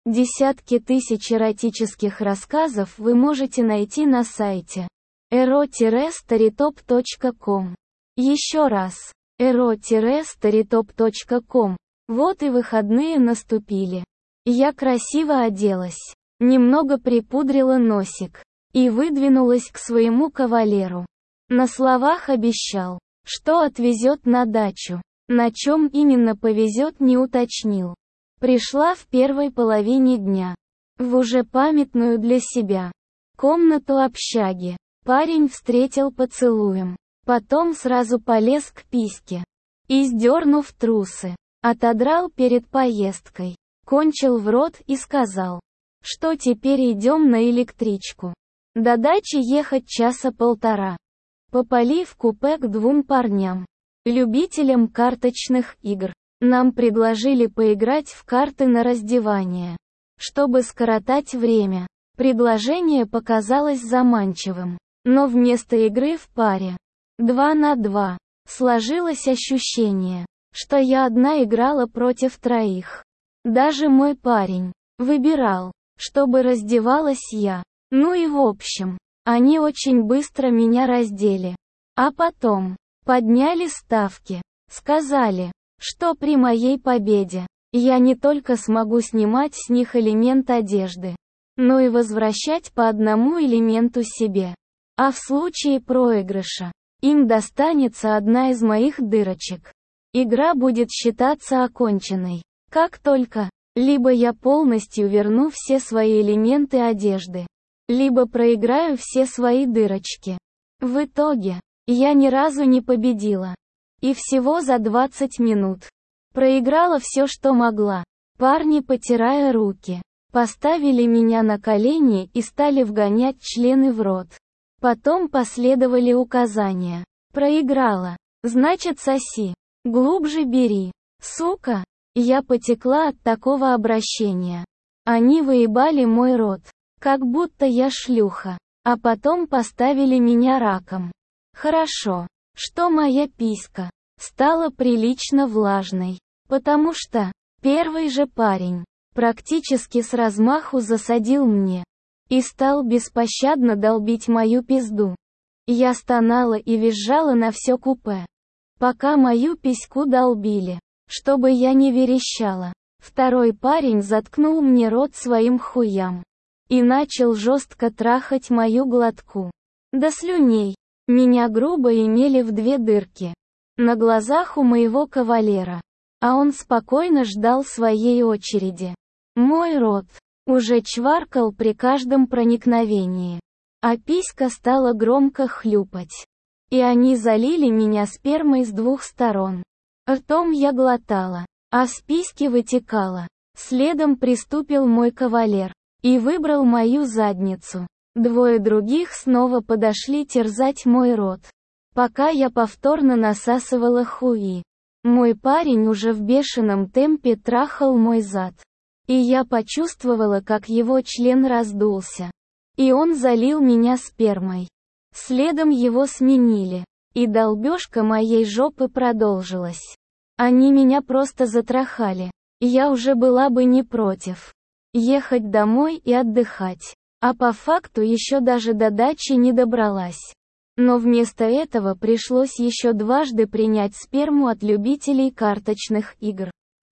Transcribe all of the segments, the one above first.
Десятки тысяч эротических рассказов вы можете найти на сайте ero-storytop.com. Еще раз, ero-storytop.com. Вот и выходные наступили. Я красиво оделась, немного припудрила носик и выдвинулась к своему кавалеру. На словах обещал, что отвезет на дачу. На чем именно повезет, не уточнил. Пришла в первой половине дня. В уже памятную для себя комнату общаги. Парень встретил поцелуем. Потом сразу полез к письке. И, сдернув трусы, отодрал перед поездкой. Кончил в рот и сказал, что теперь идем на электричку. До дачи ехать часа полтора. Попали в купе к двум парням, любителям карточных игр. Нам предложили поиграть в карты на раздевание, чтобы скоротать время. Предложение показалось заманчивым, но вместо игры в паре 2 на 2 сложилось ощущение, что я одна играла против троих. Даже мой парень выбирал, чтобы раздевалась я. Ну и в общем, они очень быстро меня раздели. А потом подняли ставки, сказали, что при моей победе я не только смогу снимать с них элемент одежды, но и возвращать по одному элементу себе. А в случае проигрыша им достанется одна из моих дырочек. Игра будет считаться оконченной, как только либо я полностью верну все свои элементы одежды, либо проиграю все свои дырочки. В итоге, я ни разу не победила. И всего за 20 минут. Проиграла все, что могла. Парни, потирая руки, поставили меня на колени и стали вгонять члены в рот. Потом последовали указания. Проиграла. Значит, соси. Глубже бери. Сука. Я потекла от такого обращения. Они выебали мой рот, как будто я шлюха. А потом поставили меня раком. Хорошо, что моя писька стала прилично влажной, потому что первый же парень практически с размаху засадил мне и стал беспощадно долбить мою пизду. Я стонала и визжала на все купе, пока мою письку долбили, чтобы я не верещала. Второй парень заткнул мне рот своим хуям и начал жестко трахать мою глотку до слюней. Меня грубо имели в 2 дырки на глазах у моего кавалера, а он спокойно ждал своей очереди. Мой рот уже чваркал при каждом проникновении, а писька стала громко хлюпать. И они залили меня спермой с 2 сторон. Ртом я глотала, а с письки вытекала. Следом приступил мой кавалер и выбрал мою задницу. 2 других снова подошли терзать мой рот, пока я повторно насасывала хуи. Мой парень уже в бешеном темпе трахал мой зад. И я почувствовала, как его член раздулся. И он залил меня спермой. Следом его сменили. И долбёжка моей жопы продолжилась. Они меня просто затрахали. Я уже была бы не против ехать домой и отдыхать. А по факту еще даже до дачи не добралась. Но вместо этого пришлось еще дважды принять сперму от любителей карточных игр.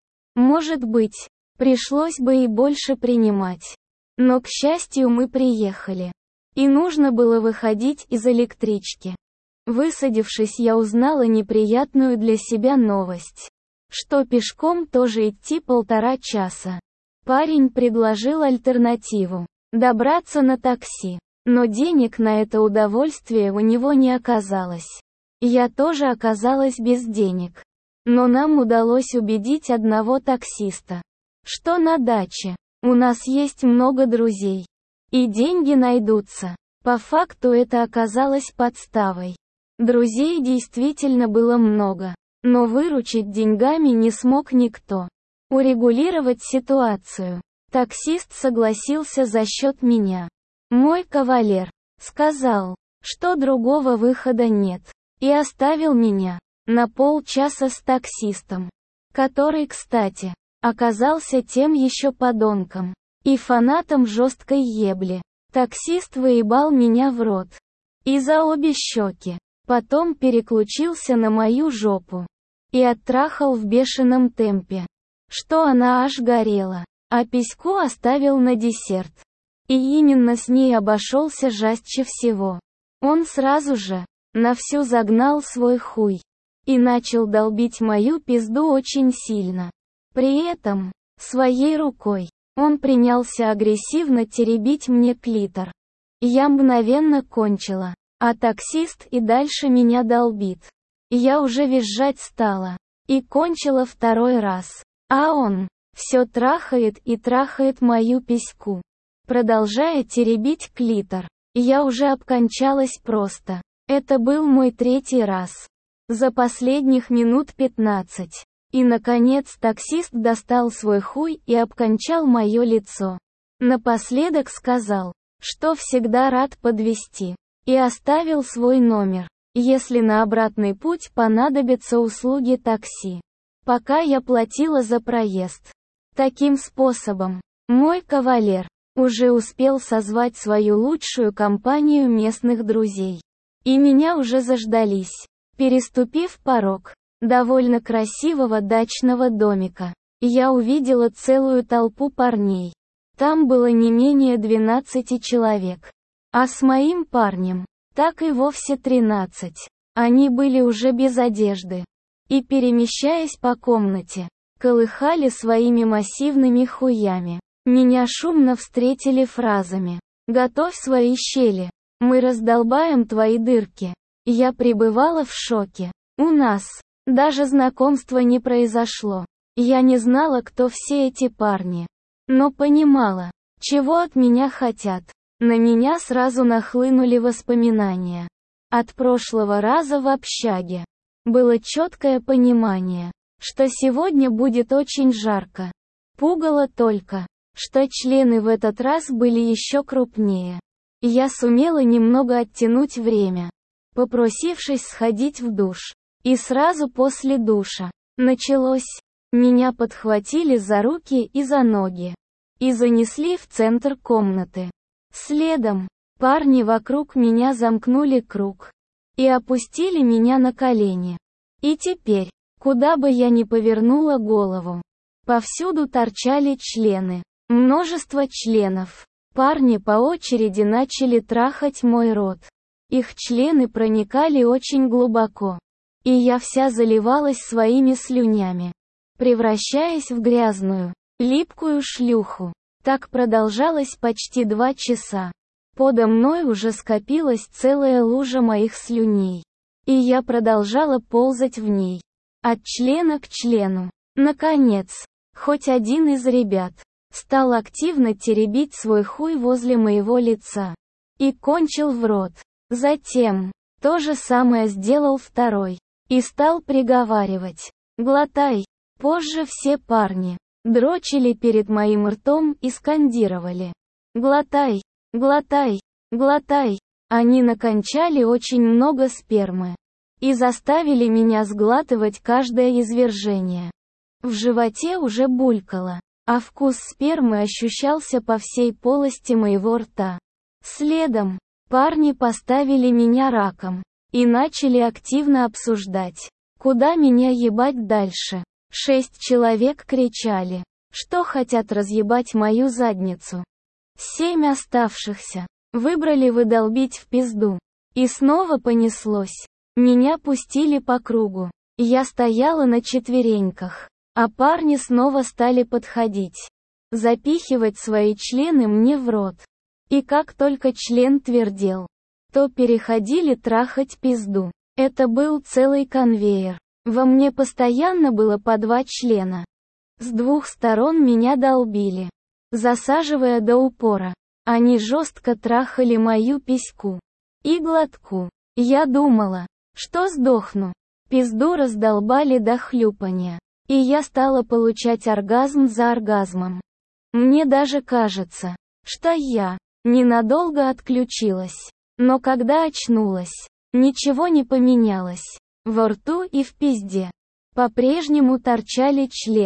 Может быть, пришлось бы и больше принимать. Но, к счастью, мы приехали. И нужно было выходить из электрички. Высадившись, я узнала неприятную для себя новость, что пешком тоже идти 1,5 часа. Парень предложил альтернативу. Добраться на такси. Но денег на это удовольствие у него не оказалось. Я тоже оказалась без денег. Но нам удалось убедить одного таксиста, что на даче у нас есть много друзей. И деньги найдутся. По факту это оказалось подставой. Друзей действительно было много. Но выручить деньгами не смог никто. Урегулировать ситуацию таксист согласился за счет меня. Мой кавалер сказал, что другого выхода нет, и оставил меня на полчаса с таксистом, который, кстати, оказался тем еще подонком и фанатом жесткой ебли. Таксист выебал меня в рот и за обе щеки. Потом переключился на мою жопу и оттрахал в бешеном темпе, что она аж горела, а письку оставил на десерт. И именно с ней обошелся жестче всего. Он сразу же на всю загнал свой хуй и начал долбить мою пизду очень сильно. При этом своей рукой он принялся агрессивно теребить мне клитор. Я мгновенно кончила, а таксист и дальше меня долбит. Я уже визжать стала и кончила второй раз, а он все трахает и трахает мою письку, продолжая теребить клитор. Я уже обкончалась просто. Это был мой третий раз за последних минут 15. И наконец таксист достал свой хуй и обкончал мое лицо. Напоследок сказал, что всегда рад подвезти, и оставил свой номер, если на обратный путь понадобятся услуги такси. Пока я платила за проезд. Таким способом, мой кавалер уже успел созвать свою лучшую компанию местных друзей. И меня уже заждались. Переступив порог довольно красивого дачного домика, я увидела целую толпу парней. Там было не менее 12 человек. А с моим парнем, так и вовсе 13. Они были уже без одежды. И перемещаясь по комнате, колыхали своими массивными хуями. Меня шумно встретили фразами: «Готовь свои щели, мы раздолбаем твои дырки». Я пребывала в шоке. У нас даже знакомства не произошло. Я не знала, кто все эти парни, но понимала, чего от меня хотят. На меня сразу нахлынули воспоминания. От прошлого раза в общаге было четкое понимание, что сегодня будет очень жарко. Пугало только, что члены в этот раз были еще крупнее. Я сумела немного оттянуть время, попросившись сходить в душ. И сразу после душа началось. Меня подхватили за руки и за ноги и занесли в центр комнаты. Следом парни вокруг меня замкнули круг и опустили меня на колени. И теперь, куда бы я ни повернула голову, повсюду торчали члены. Множество членов. Парни по очереди начали трахать мой рот. Их члены проникали очень глубоко. И я вся заливалась своими слюнями, превращаясь в грязную, липкую шлюху. Так продолжалось почти 2 часа. Подо мной уже скопилась целая лужа моих слюней. И я продолжала ползать в ней. От члена к члену. Наконец, хоть один из ребят стал активно теребить свой хуй возле моего лица и кончил в рот. Затем то же самое сделал второй и стал приговаривать: «Глотай». Позже все парни дрочили перед моим ртом и скандировали: «Глотай, глотай, глотай». Они накончали очень много спермы и заставили меня сглатывать каждое извержение. В животе уже булькало, а вкус спермы ощущался по всей полости моего рта. Следом парни поставили меня раком и начали активно обсуждать, куда меня ебать дальше. 6 человек кричали, что хотят разъебать мою задницу. 7 оставшихся выбрали выдолбить в пизду. И снова понеслось. Меня пустили по кругу. Я стояла на четвереньках, а парни снова стали подходить, запихивать свои члены мне в рот. И как только член твердел, то переходили трахать пизду. Это был целый конвейер. Во мне постоянно было по 2 члена. С 2 сторон меня долбили, засаживая до упора. Они жестко трахали мою письку и глотку. Я думала, что сдохну. Пизду раздолбали до хлюпанья, и я стала получать оргазм за оргазмом. Мне даже кажется, что я ненадолго отключилась. Но когда очнулась, ничего не поменялось. Во рту и в пизде по-прежнему торчали члены.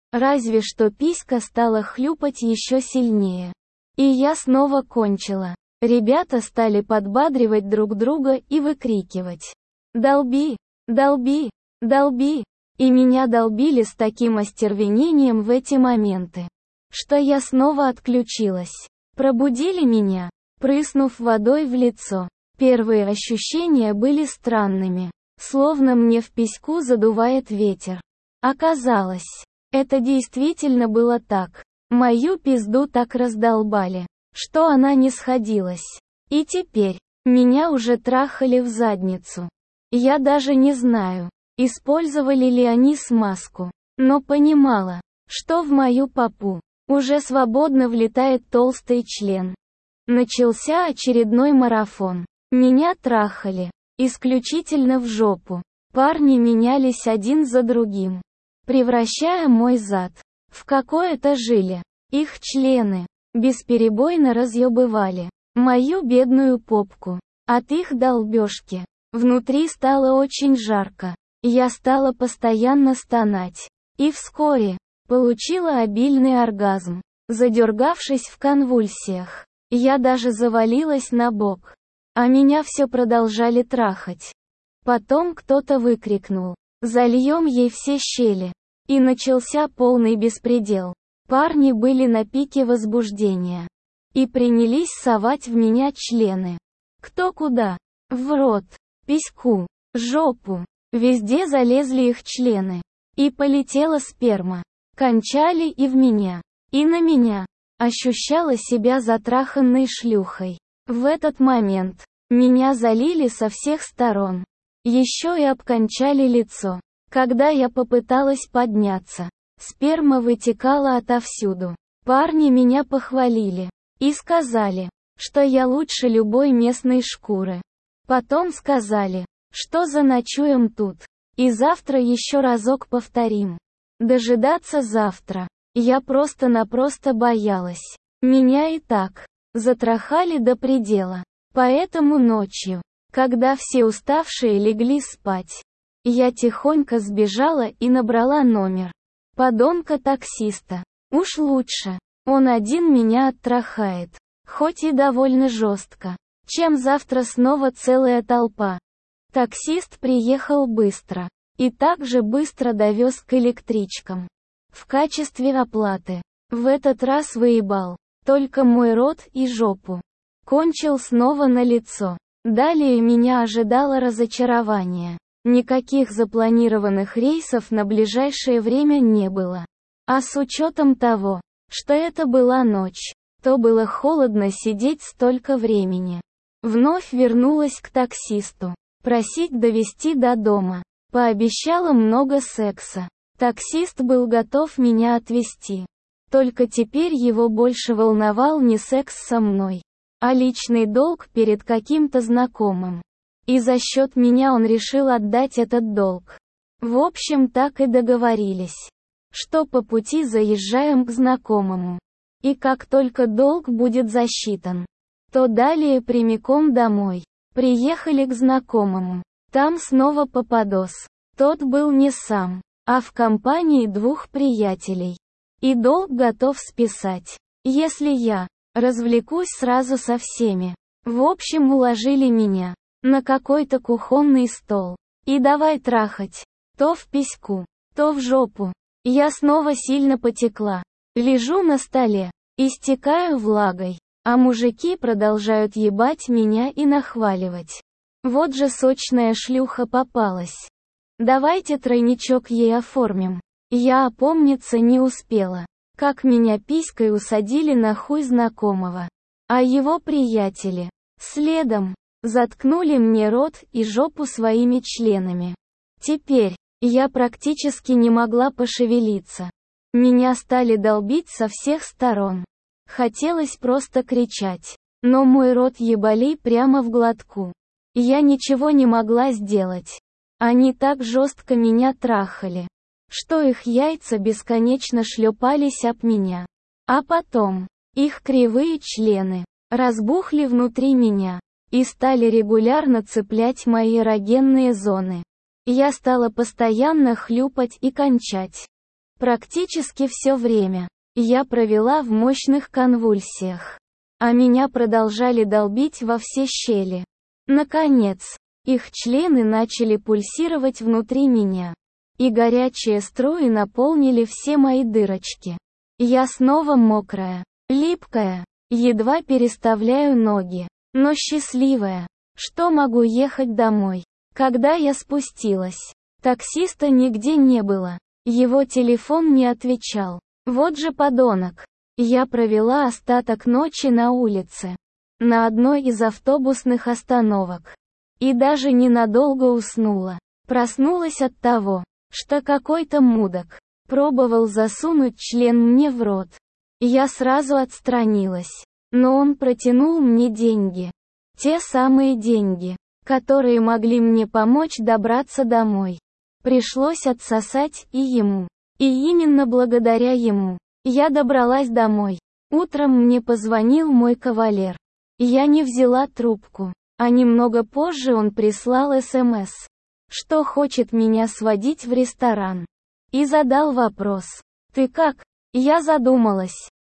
Разве что писька стала хлюпать еще сильнее. И я снова кончила. Ребята стали подбадривать друг друга и выкрикивать: «Долби! Долби! Долби!» И меня долбили с таким остервенением в эти моменты, что я снова отключилась. Пробудили меня, прыснув водой в лицо. Первые ощущения были странными, словно мне в письку задувает ветер. Оказалось, это действительно было так. Мою пизду так раздолбали, что она не сходилась. И теперь меня уже трахали в задницу. Я даже не знаю, использовали ли они смазку, но понимала, что в мою попу уже свободно влетает толстый член. Начался очередной марафон. Меня трахали исключительно в жопу. Парни менялись один за другим, превращая мой зад в какое-то желе. Их члены бесперебойно разъебывали мою бедную попку. От их долбёжки внутри стало очень жарко. Я стала постоянно стонать. И вскоре получила обильный оргазм. Задергавшись в конвульсиях, я даже завалилась на бок. А меня все продолжали трахать. Потом кто-то выкрикнул: «Зальем ей все щели!» И начался полный беспредел. Парни были на пике возбуждения и принялись совать в меня члены. Кто куда? В рот, письку, жопу. Везде залезли их члены. И полетела сперма. Кончали и в меня, и на меня. Ощущала себя затраханной шлюхой. В этот момент меня залили со всех сторон. Еще и обкончали лицо. Когда я попыталась подняться, сперма вытекала отовсюду. Парни меня похвалили и сказали, что я лучше любой местной шкуры. Потом сказали, что заночуем тут, и завтра еще разок повторим. Дожидаться завтра я просто-напросто боялась. Меня и так затрахали до предела. Поэтому ночью, когда все уставшие легли спать, я тихонько сбежала и набрала номер подонка-таксиста. Уж лучше он один меня оттрахает, хоть и довольно жестко, чем завтра снова целая толпа. Таксист приехал быстро и также быстро довез к электричкам. В качестве оплаты в этот раз выебал только мой рот и жопу. Кончил снова на лицо. Далее меня ожидало разочарование. Никаких запланированных рейсов на ближайшее время не было. А с учетом того, что это была ночь, то было холодно сидеть столько времени. Вновь вернулась к таксисту. Просить довезти до дома. Пообещала много секса. Таксист был готов меня отвезти. Только теперь его больше волновал не секс со мной, а личный долг перед каким-то знакомым. И за счет меня он решил отдать этот долг. В общем, так и договорились, что по пути заезжаем к знакомому. И как только долг будет засчитан, то далее прямиком домой. Приехали к знакомому. Там снова попадос. Тот был не сам, а в компании двух приятелей. И долг готов списать, если я развлекусь сразу со всеми. В общем, уложили меня на какой-то кухонный стол. И давай трахать. То в письку, то в жопу. Я снова сильно потекла. Лежу на столе, истекаю влагой. А мужики продолжают ебать меня и нахваливать. Вот же сочная шлюха попалась. Давайте тройничок ей оформим. Я опомниться не успела, как меня писькой усадили на хуй знакомого. А его приятели следом заткнули мне рот и жопу своими членами. Теперь я практически не могла пошевелиться. Меня стали долбить со всех сторон. Хотелось просто кричать, но мой рот ебали прямо в глотку. Я ничего не могла сделать. Они так жестко меня трахали, что их яйца бесконечно шлепались об меня. А потом, их кривые члены разбухли внутри меня и стали регулярно цеплять мои эрогенные зоны. Я стала постоянно хлюпать и кончать. Практически все время я провела в мощных конвульсиях, а меня продолжали долбить во все щели. Наконец, их члены начали пульсировать внутри меня, и горячие струи наполнили все мои дырочки. Я снова мокрая, липкая, едва переставляю ноги, но счастливая, что могу ехать домой. Когда я спустилась, таксиста нигде не было, его телефон не отвечал. Вот же подонок. Я провела остаток ночи на улице, на одной из автобусных остановок, и даже ненадолго уснула. Проснулась от того, что какой-то мудак пробовал засунуть член мне в рот. Я сразу отстранилась, но он протянул мне деньги. Те самые деньги, которые могли мне помочь добраться домой. Пришлось отсосать и ему. И именно благодаря ему я добралась домой. Утром мне позвонил мой кавалер. Я не взяла трубку, а немного позже он прислал СМС, что хочет меня сводить в ресторан. И задал вопрос: «Ты как?» Я задумалась.